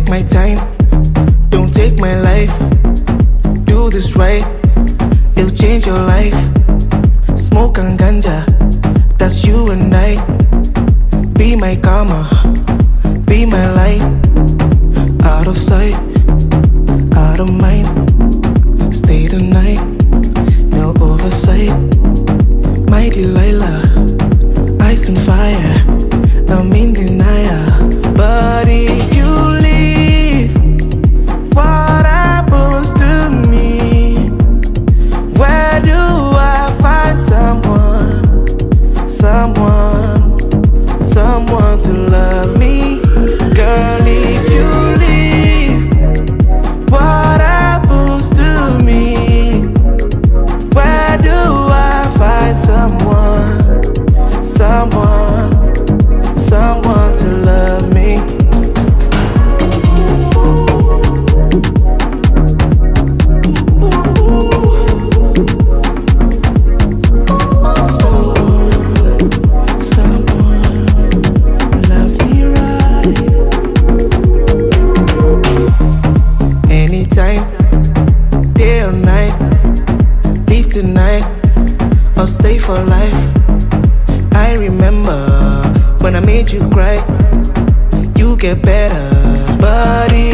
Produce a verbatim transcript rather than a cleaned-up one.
my time, don't take my life. Do this right, it'll change your life. Smoke and ganja, that's you and I. Be my karma, be my light. Out of sight, out of mind. Stay the night, no oversight. My Delilah, ice and fire, I'm in denial. But if you leave, what happens to me? Where do I find someone, someone, someone to love me? Girl, if you leave, what happens to me? Where do I find someone, someone, someone to love me? Day or night, leave tonight or stay for life. I remember when I made you cry. You get better, buddy.